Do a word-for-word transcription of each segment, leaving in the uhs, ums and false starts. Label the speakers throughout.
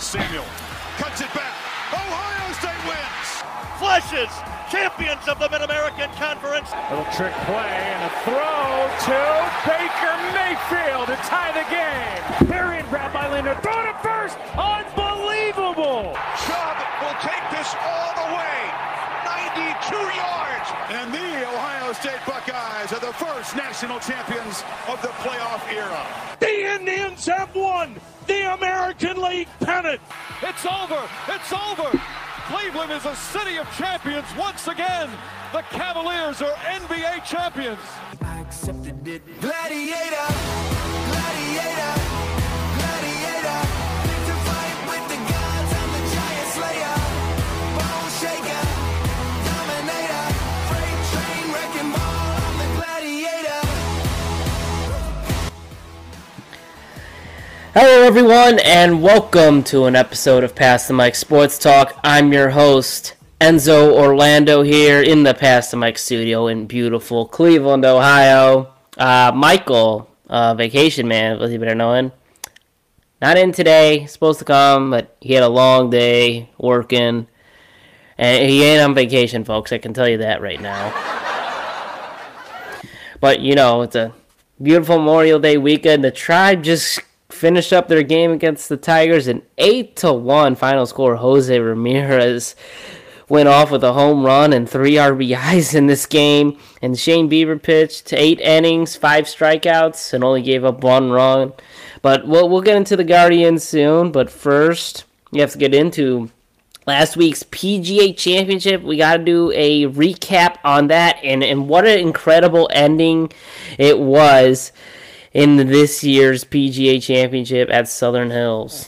Speaker 1: Samuel cuts it back. Ohio State wins.
Speaker 2: Flushes, champions of the Mid-American Conference.
Speaker 3: Little trick play and a throw to Baker Mayfield to tie the game. Period, grab by Linder, throw to first. Unbelievable.
Speaker 1: Chubb will take this all the way. ninety-two yards. And the Ohio State Buckeyes are the first national champions of the playoff era.
Speaker 3: The Indians have won the American League pennant.
Speaker 4: It's over. It's over. Cleveland is a city of champions once again. The Cavaliers are N B A champions.
Speaker 5: I accepted it. Gladiator, gladiator, gladiator. Fit to fight with the gods. I'm the giant slayer. Bone shaker, dominator. Freight train wrecking ball. I'm the gladiator.
Speaker 6: Hello everyone and welcome to an episode of Pass the Mic Sports Talk. I'm your host, Enzo Orlando, here in the Pass the Mic studio in beautiful Cleveland, Ohio. Uh, Michael, uh, vacation man, as you better knowing, not in today, supposed to come, but he had a long day working, and he ain't on vacation, folks, I can tell you that right now. But, you know, it's a beautiful Memorial Day weekend. The Tribe just finished up their game against the Tigers, an eight to one final score. Jose Ramirez went off with a home run and three R B Is in this game, and Shane Bieber pitched eight innings, five strikeouts, and only gave up one run. But we'll, we'll get into the Guardians soon, but first, you have to get into last week's P G A Championship. We got to do a recap on that, and, and what an incredible ending it was in this year's P G A Championship at Southern Hills.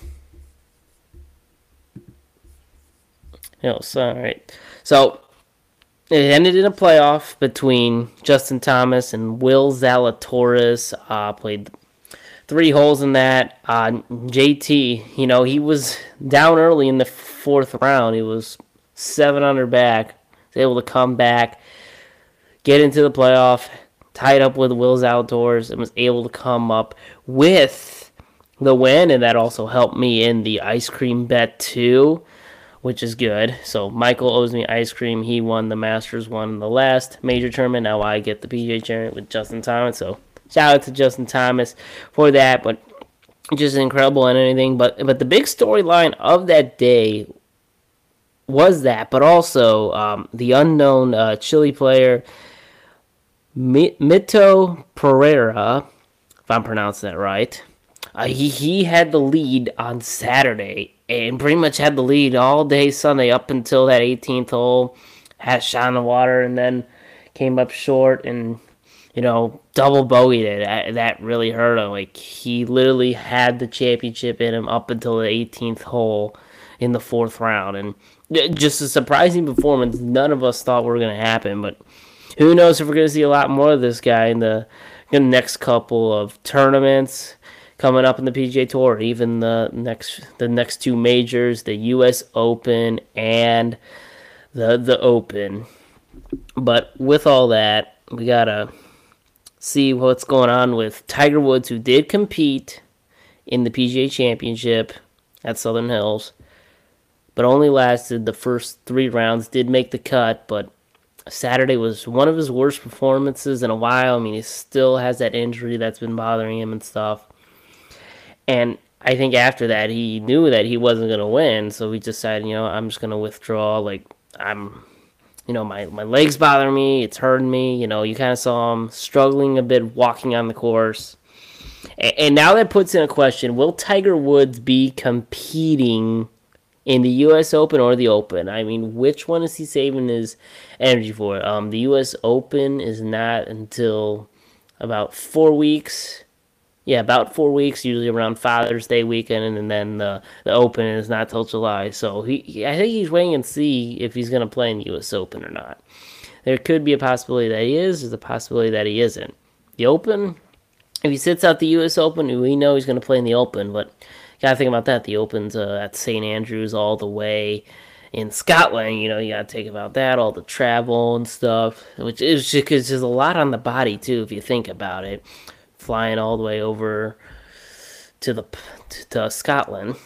Speaker 6: Hills, all right. So, it ended in a playoff between Justin Thomas and Will Zalatoris. Uh, played three holes in that. Uh, J T, you know, he was down early in the fourth round. He was seven under back. He was able to come back, get into the playoff, tied up with Will Zalatoris, and was able to come up with the win, and that also helped me in the ice cream bet too, which is good. So Michael owes me ice cream. He won the Masters, won the last major tournament. Now I get the P G A tournament with Justin Thomas. So shout out to Justin Thomas for that, but just incredible and anything. But but the big storyline of that day was that, but also um, the unknown uh, Chile player Mito Pereira, if I'm pronouncing that right. Uh, he, he had the lead on Saturday and pretty much had the lead all day Sunday up until that eighteenth hole. Had a shot in the water and then came up short and, you know, double bogeyed it. That really hurt him. Like, he literally had the championship in him up until the eighteenth hole in the fourth round. And just a surprising performance. None of us thought were going to happen, but who knows if we're going to see a lot more of this guy in the, in the next couple of tournaments coming up in the P G A Tour, even the next the next two majors, the U S Open and the the Open. But with all that, we got to see what's going on with Tiger Woods, who did compete in the P G A Championship at Southern Hills, but only lasted the first three rounds, did make the cut, but Saturday was one of his worst performances in a while. I mean, he still has that injury that's been bothering him and stuff. And I think after that, he knew that he wasn't going to win, so he decided, you know, I'm just going to withdraw. Like, I'm, you know, my, my legs bother me. It's hurting me. You know, you kind of saw him struggling a bit walking on the course. And, and now that puts in a question, will Tiger Woods be competing in the U S Open or the Open? I mean, which one is he saving his energy for? Um, the U S Open is not until about four weeks. Yeah, about four weeks, usually around Father's Day weekend, and then the, the Open is not till July. So he, he I think he's waiting and see if he's going to play in the U S Open or not. There could be a possibility that he is. There's a possibility that he isn't. The Open, if he sits out the U S Open, we know he's going to play in the Open, but gotta think about that. The Open's uh, at Saint Andrews all the way in Scotland. You know, you gotta think about that, all the travel and stuff, which is just because there's a lot on the body too, if you think about it. Flying all the way over to the to, to Scotland,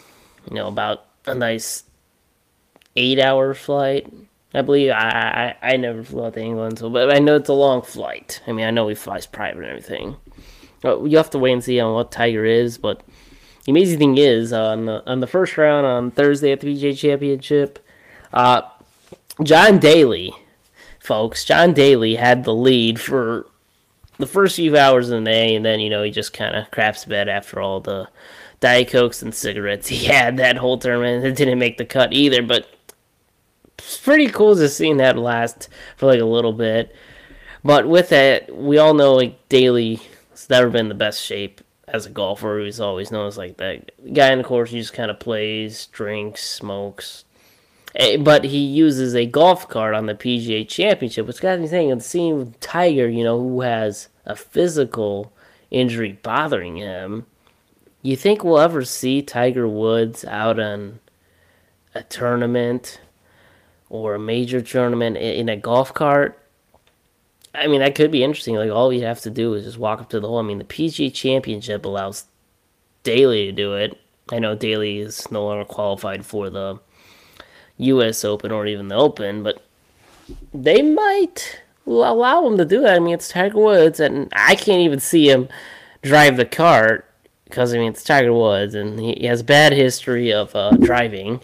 Speaker 6: you know, about a nice eight-hour flight. I believe I, I I never flew out to England, so but I know it's a long flight. I mean, I know he flies private and everything. But you have to wait and see on what Tiger is. But the amazing thing is, uh, on the on the first round on Thursday at the P G A Championship, uh, John Daly, folks, John Daly had the lead for the first few hours of the day, and then you know he just kind of craps to bed after all the Diet Cokes and cigarettes he had that whole tournament. It didn't make the cut either, but it's pretty cool just seeing that last for like a little bit. But with that, we all know like Daly has never been in the best shape as a golfer. He's always known as like that guy in the course who just kind of plays, drinks, smokes. But he uses a golf cart on the P G A Championship, which got me thinking, and seeing Tiger, you know, who has a physical injury bothering him. You think we'll ever see Tiger Woods out on a tournament or a major tournament in a golf cart? I mean, that could be interesting. Like, all you have to do is just walk up to the hole. I mean, the P G A Championship allows Daly to do it. I know Daly is no longer qualified for the U S Open or even the Open, but they might allow him to do that. I mean, it's Tiger Woods, and I can't even see him drive the cart because, I mean, it's Tiger Woods, and he has a bad history of uh, driving.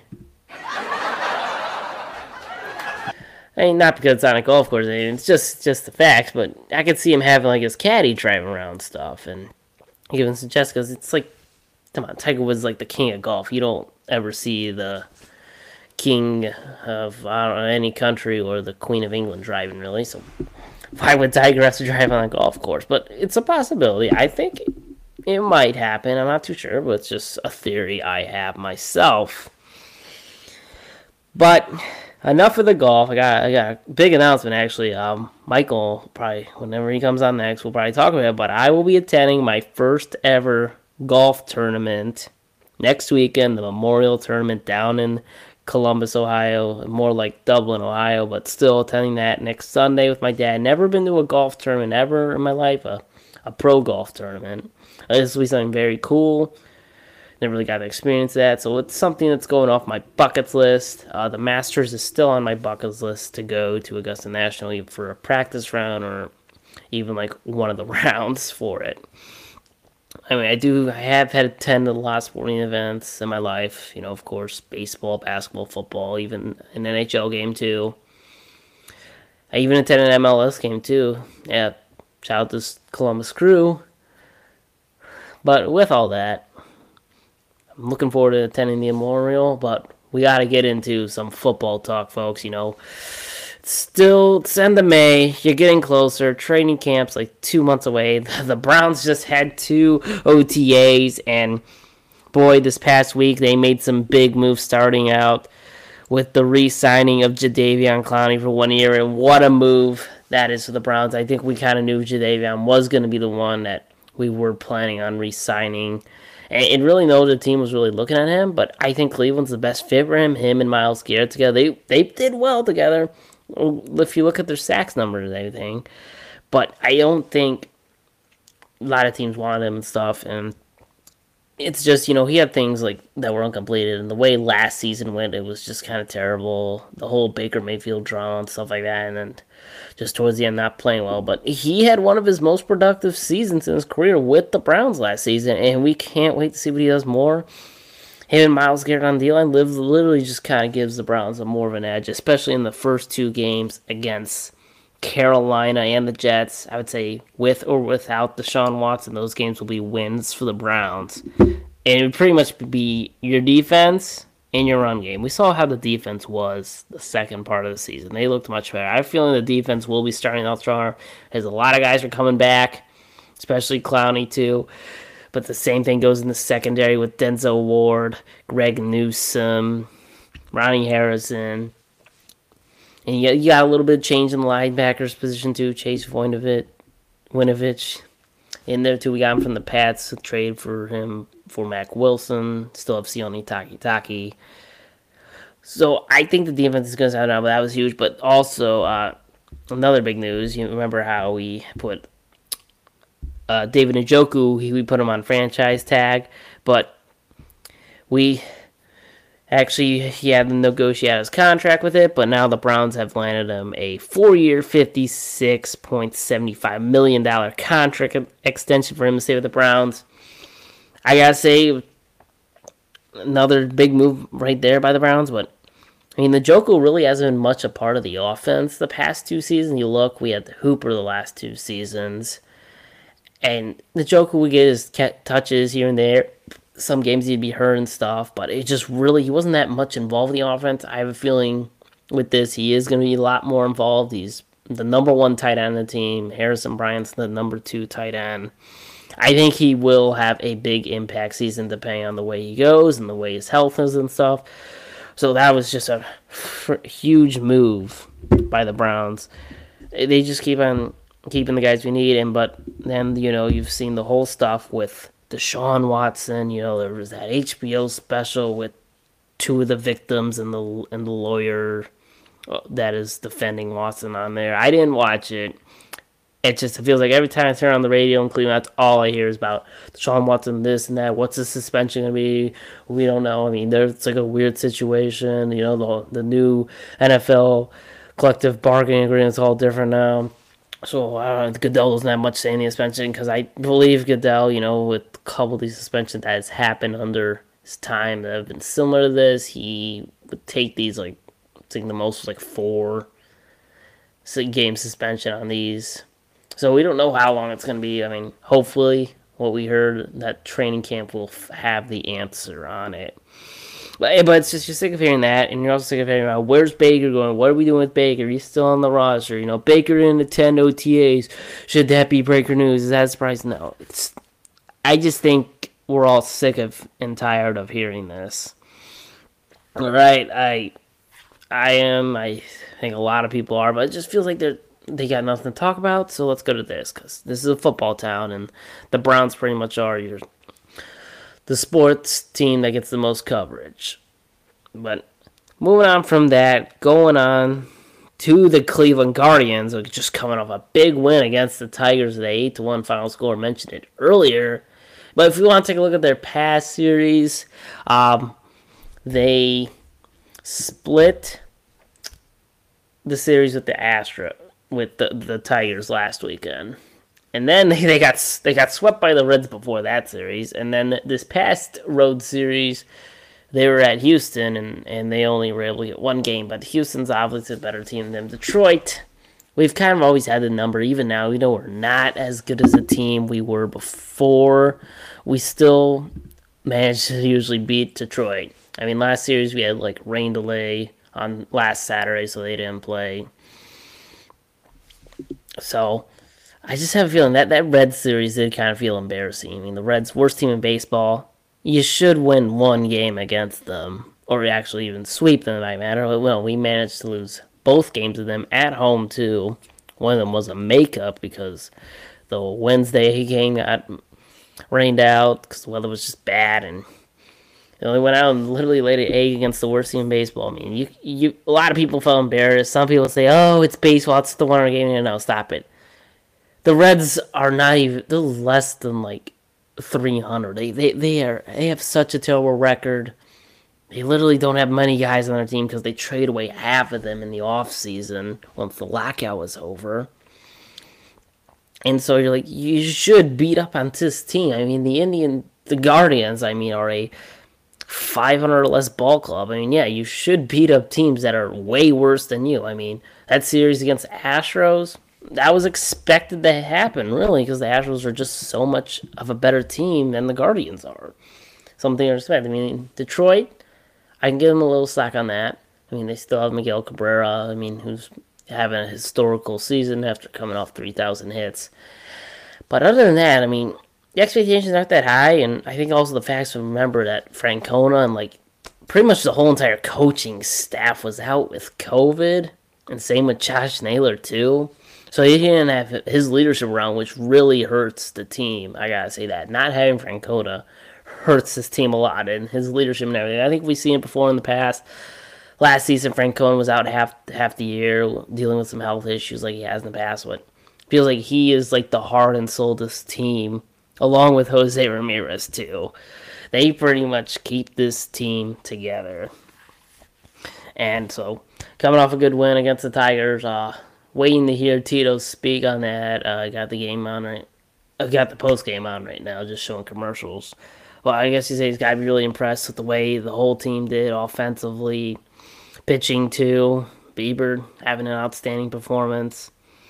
Speaker 6: I mean, not because it's on a golf course. I mean, it's just just the facts. But I could see him having like his caddy driving around stuff, and even suggest because it's like, come on, Tiger Woods is like the king of golf. You don't ever see the king of I don't know any country or the Queen of England driving really. So why would Tiger have to drive on a golf course? But it's a possibility. I think it, it might happen. I'm not too sure, but it's just a theory I have myself. But enough of the golf. I got I got a big announcement actually. Um, Michael probably whenever he comes on next, we'll probably talk about it. But I will be attending my first ever golf tournament next weekend, the Memorial Tournament down in Columbus, Ohio, more like Dublin, Ohio, but still attending that next Sunday with my dad. Never been to a golf tournament ever in my life, a, a pro golf tournament. Uh, this will be something very cool. Never really got to experience that, so it's something that's going off my bucket list. Uh, the Masters is still on my bucket list to go to Augusta National either for a practice round or even like one of the rounds for it. I mean, I do, I have had attended a lot of sporting events in my life. You know, of course, baseball, basketball, football, even an N H L game too. I even attended an M L S game too. Yeah, shout out to Columbus Crew. But with all that, I'm looking forward to attending the Memorial, but we got to get into some football talk, folks. You know, still, it's end of May. You're getting closer. Training camp's like two months away. The Browns just had two O T As, and boy, this past week they made some big moves starting out with the re-signing of Jadeveon Clowney for one year, and what a move that is for the Browns. I think we kind of knew Jadeveon was going to be the one that we were planning on re-signing. And really know the team was really looking at him, but I think Cleveland's the best fit for him. Him and Myles Garrett together, they they did well together. If you look at their sacks numbers and everything, but I don't think a lot of teams wanted him and stuff. And it's just, you know, he had things like that were uncompleted, and the way last season went, it was just kind of terrible. The whole Baker Mayfield drama and stuff like that, and then just towards the end not playing well. But he had one of his most productive seasons in his career with the Browns last season, and we can't wait to see what he does more. Him and Myles Garrett on the D-line lives literally just kind of gives the Browns a more of an edge, especially in the first two games against Carolina and the Jets. I would say with or without Deshaun Watson, those games will be wins for the Browns. And it would pretty much be your defense and your run game. We saw how the defense was the second part of the season. They looked much better. I have a feeling the defense will be starting out stronger, as a lot of guys are coming back, especially Clowney too. But the same thing goes in the secondary with Denzel Ward, Greg Newsome, Ronnie Harrison. And you, you got a little bit of change in the linebackers position too. Chase Winovich, Winovich in there too. We got him from the Pats, trade for him for Mac Wilson. Still have Sione Takitaki. So I think the defense is going to sound out, but that was huge. But also, uh, another big news. You remember how we put uh, David Njoku, we put him on franchise tag, but we Actually, he had to negotiate his contract with it, but now the Browns have landed him a four-year, fifty-six point seven five million dollars contract extension for him to stay with the Browns. I gotta say, another big move right there by the Browns, but I mean, Njoku really hasn't been much a part of the offense the past two seasons. You look, we had the Hooper the last two seasons, and Njoku would get his touches here and there. Some games he'd be hurt and stuff, but it just really, he wasn't that much involved in the offense. I have a feeling with this, he is going to be a lot more involved. He's the number one tight end on the team. Harrison Bryant's the number two tight end. I think he will have a big impact season depending on the way he goes and the way his health is and stuff. So that was just a huge move by the Browns. They just keep on keeping the guys we need, and but then, you know, you've seen the whole stuff with Deshaun Watson. You know, there was that H B O special with two of the victims and the and the lawyer that is defending Watson on there. I didn't watch it. It just feels like every time I turn on the radio in Cleveland, that's all I hear is about Deshaun Watson, this and that. What's the suspension going to be? We don't know. I mean, there's like a weird situation. You know, the the new N F L collective bargaining agreement is all different now. So, I don't know, Goodell doesn't have much say in the suspension because I believe Goodell, you know, with a couple of these suspensions that has happened under his time that have been similar to this, he would take these, like, I think the most was like four game suspension on these. So we don't know how long it's going to be. I mean, hopefully, what we heard, that training camp will f- have the answer on it. But, but it's just, you're sick of hearing that, and you're also sick of hearing about, where's Baker going? What are we doing with Baker? He's still on the roster. You know, Baker in the ten O T As. Should that be breaker news? Is that a surprise? No. It's, I just think we're all sick of and tired of hearing this. All right, I, I am. I think a lot of people are, but it just feels like they're they got nothing to talk about, so let's go to this, because this is a football town, and the Browns pretty much are your the sports team that gets the most coverage. But moving on from that, going on to the Cleveland Guardians, just coming off a big win against the Tigers, the eight to one final score, mentioned it earlier. But if you want to take a look at their past series, um, they split the series with the Astro, with the, the Tigers last weekend. And then they got they got swept by the Reds before that series. And then this past road series, they were at Houston, and, and they only were able to get one game. But Houston's obviously a better team than Detroit. We've kind of always had the number. Even now, we know we're not as good as a team we were before. We still manage to usually beat Detroit. I mean, last series we had like rain delay on last Saturday, so they didn't play. So I just have a feeling that that Reds series did kind of feel embarrassing. I mean, the Reds, worst team in baseball. You should win one game against them, or actually even sweep them, if that matter. Well, we managed to lose both games of them at home, too. One of them was a makeup because the Wednesday game got rained out because the weather was just bad, and they only went out and literally laid an egg against the worst team in baseball. I mean, you, you, a lot of people felt embarrassed. Some people say, oh, it's baseball, it's the one game. No, stop it. The Reds are not even, they're less than like three hundred. They, they, they, are, they have such a terrible record. They literally don't have many guys on their team because they trade away half of them in the offseason once the lockout was over. And so you're like, you should beat up on this team. I mean, the Indian, the Guardians, I mean, are a five hundred or less ball club. I mean, yeah, you should beat up teams that are way worse than you. I mean, that series against Astros, that was expected to happen, really, because the Astros are just so much of a better team than the Guardians are. Something to respect. I mean, Detroit, I can give them a little slack on that. I mean, they still have Miguel Cabrera, I mean, who's having a historical season after coming off three thousand hits. But other than that, I mean, the expectations aren't that high, and I think also the facts to remember that Francona and, like, pretty much the whole entire coaching staff was out with COVID, and same with Josh Naylor, too. So he didn't have his leadership around, which really hurts the team. I gotta say that. Not having Francona hurts this team a lot, and his leadership and everything. I think we've seen it before in the past. Last season, Francona was out half half the year, dealing with some health issues like he has in the past. But it feels like he is like the heart and soul of this team, along with Jose Ramirez, too. they pretty much keep this team together. And so, coming off a good win against the Tigers, uh, waiting to hear Tito speak on that. I uh, got the game on right. I got the post game on right now, just showing commercials. Well, I guess you say he's got to be really impressed with the way the whole team did offensively, pitching too. Bieber having an outstanding performance.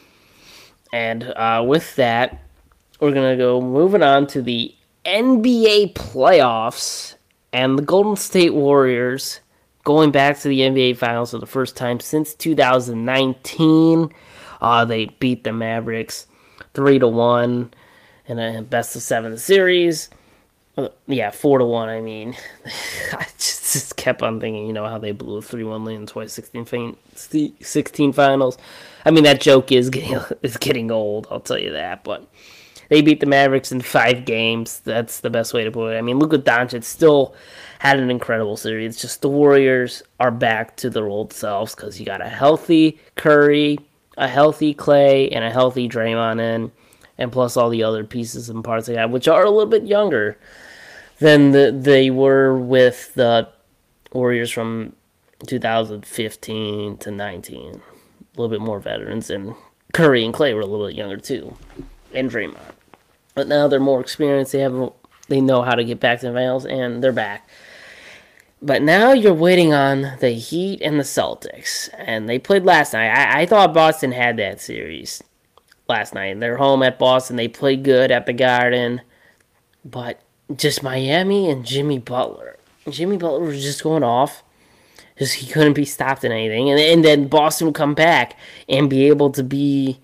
Speaker 6: And uh, with that, we're going to go moving on to the N B A playoffs and the Golden State Warriors going back to the N B A Finals for the first time since two thousand nineteen. Uh, they beat the Mavericks three to one in a best of seven series. Uh, yeah, four to one, I mean. I just, just kept on thinking, you know, how they blew a three one lead in twenty sixteen finals. I mean, that joke is getting is getting old, I'll tell you that. But they beat the Mavericks in five games. That's the best way to put it. I mean, Luka Doncic still had an incredible series. It's just the Warriors are back to their old selves because you got a healthy Curry, a healthy Clay, and a healthy Draymond in, and plus all the other pieces and parts they have, which are a little bit younger than the, they were with the Warriors from two thousand fifteen to nineteen. A little bit more veterans, and Curry and Clay were a little bit younger too, and Draymond. But now they're more experienced. They have, they know how to get back to the finals, and they're back. But now you're waiting on the Heat and the Celtics, and they played last night. I, I thought Boston had that series last night. They're home at Boston. They played good at the Garden, but just Miami and Jimmy Butler. Jimmy Butler was just going off. Just he couldn't be stopped in anything. And, and then Boston would come back and be able to be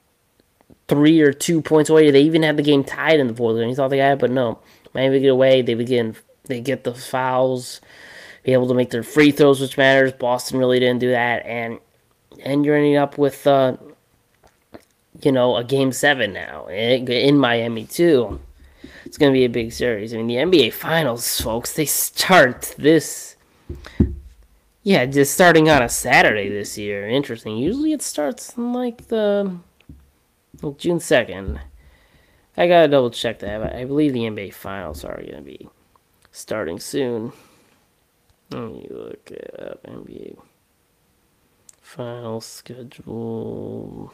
Speaker 6: three or two points away. They even had the game tied in the fourth. And you thought they had it, but no. Miami would get away. They begin. They get the fouls, be able to make their free throws, which matters. Boston really didn't do that. And and you're ending up with, uh, you know, a game seven now in Miami, too. It's going to be a big series. I mean, the N B A Finals, folks, they start this... Yeah, just starting on a Saturday this year. Interesting. Usually it starts in like the like June second. I gotta double check that. But I believe the N B A Finals are gonna be starting soon. Let me look it up. N B A Finals schedule.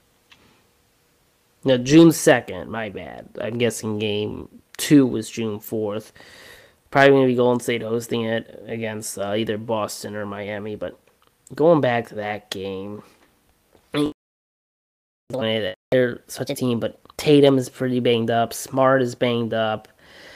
Speaker 6: No, June second. My bad. I'm guessing game two was June fourth. Probably going to be Golden State hosting it against uh, either Boston or Miami. But going back to that game, they're such a team, but Tatum is pretty banged up. Smart is banged up.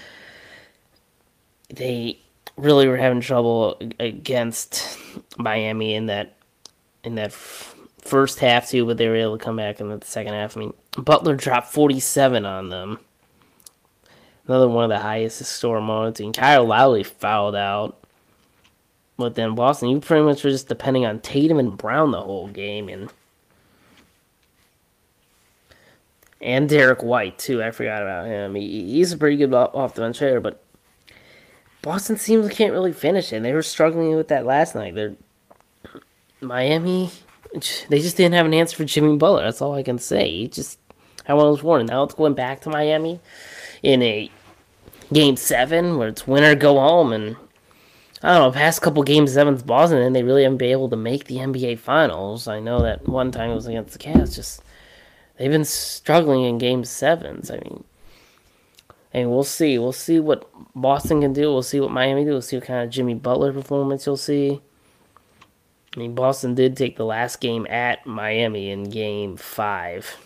Speaker 6: They really were having trouble against Miami in that in that f- first half too, but they were able to come back in the second half. I mean, Butler dropped forty-seven on them. Another one of the highest historic moments. And Kyle Lowry fouled out. But then Boston, you pretty much were just depending on Tatum and Brown the whole game. And and Derek White, too. I forgot about him. He, he's a pretty good off the bench player. But Boston seems they can't really finish it. They were struggling with that last night. They're Miami, they just didn't have an answer for Jimmy Butler. That's all I can say. He just had one of those warnings. Now it's going back to Miami in a game seven where it's win or go home. And I don't know, past couple game sevens Boston, and they really haven't been able to make the N B A Finals. I know that one time it was against the Cavs. Just they've been struggling in game sevens. I mean, and we'll see. We'll see what Boston can do. We'll see what Miami do. We'll see what kind of Jimmy Butler performance you'll see. I mean, Boston did take the last game at Miami in game five.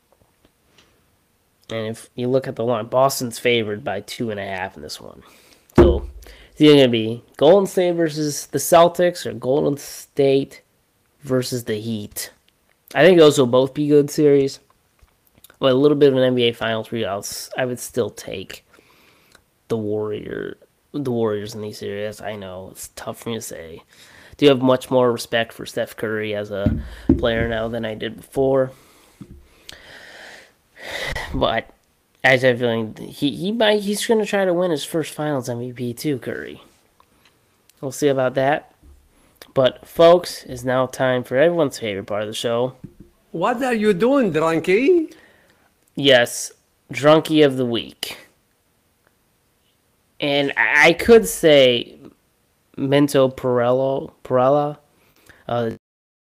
Speaker 6: And if you look at the line, Boston's favored by two and a half in this one. So it's either going to be Golden State versus the Celtics or Golden State versus the Heat. I think those will both be good series. But a little bit of an N B A Finals results, I would still take the Warrior, the Warriors in these series. I know it's tough for me to say. I do have much more respect for Steph Curry as a player now than I did before. But I have a feeling he, he might he's going to try to win his first Finals M V P too, Curry. We'll see about that. But, folks, it's now time for everyone's favorite part of the show.
Speaker 7: What are you doing, Drunky?
Speaker 6: Yes, Drunky of the Week. And I could say Mento Perello, Perella, uh,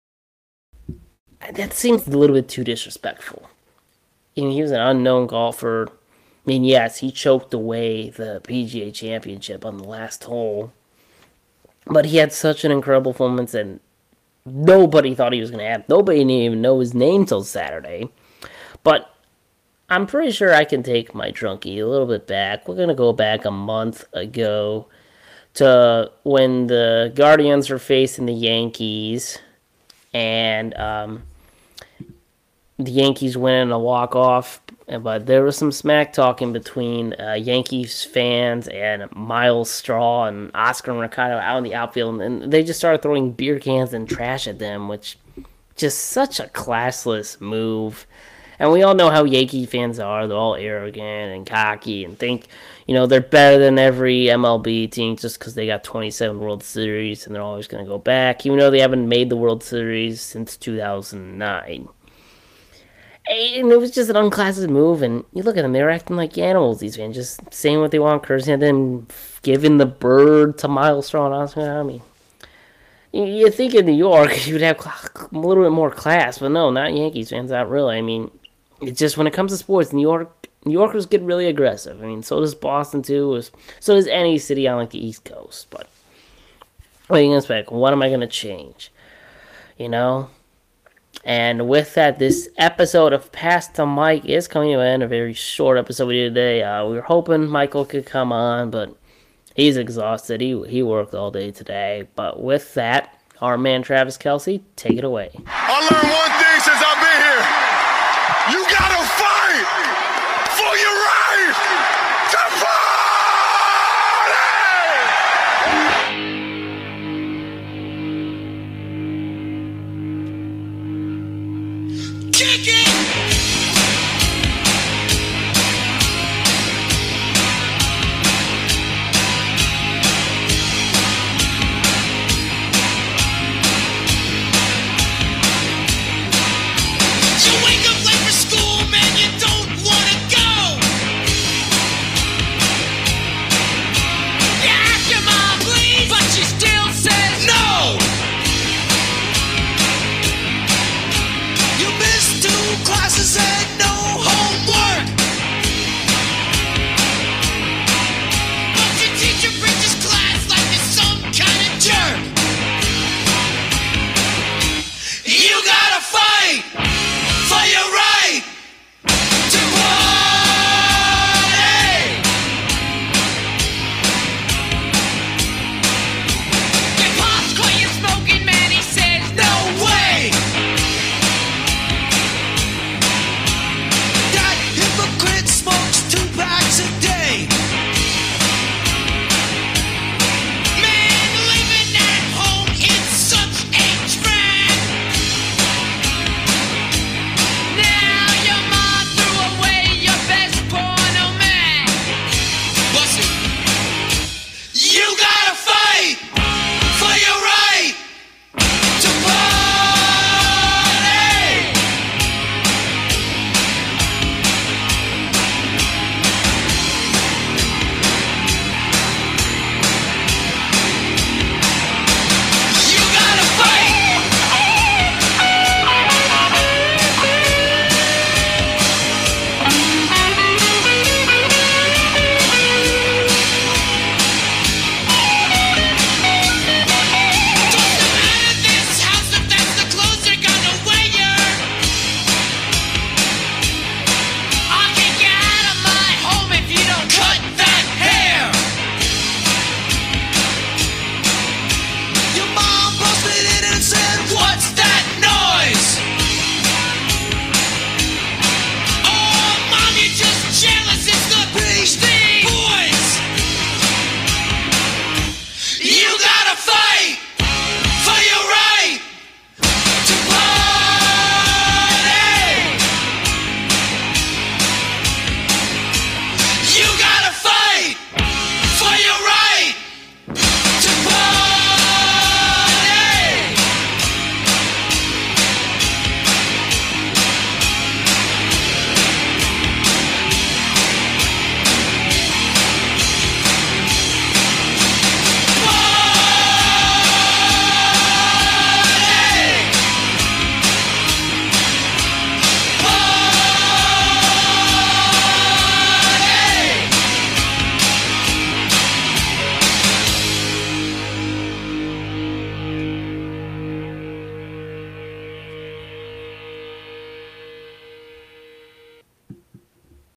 Speaker 6: that seems a little bit too disrespectful. I mean, he was an unknown golfer. I mean, yes, he choked away the P G A Championship on the last hole. But he had such an incredible performance, and nobody thought he was going to have. Nobody didn't even know his name till Saturday. But I'm pretty sure I can take my drunkie a little bit back. We're going to go back a month ago to when the Guardians were facing the Yankees, and um, the Yankees winning a walk-off. But there was some smack talking between uh, Yankees fans and Miles Straw and Oscar Mercado out in the outfield, and they just started throwing beer cans and trash at them, which just such a classless move. And we all know how Yankee fans are. They're all arrogant and cocky and think, you know, they're better than every M L B team just because they got twenty-seven World Series and they're always going to go back, even though they haven't made the World Series since two thousand nine. And it was just an unclassy move, and you look at them, they're acting like animals, these fans, just saying what they want, cursing at them, giving the bird to Miles Straw and Oscar. I mean, you think in New York you'd have a little bit more class, but no, not Yankees fans, not really. I mean, it's just when it comes to sports, New York, New Yorkers get really aggressive. I mean, so does Boston too, so does any city on like the East Coast. But what are you gonna expect? What am I gonna change? You know? And with that, this episode of Pass the Mic is coming to an end. A very short episode we did today. Uh, we were hoping Michael could come on, but he's exhausted. He he worked all day today. But with that, our man Travis Kelce, take it away.
Speaker 1: I learned one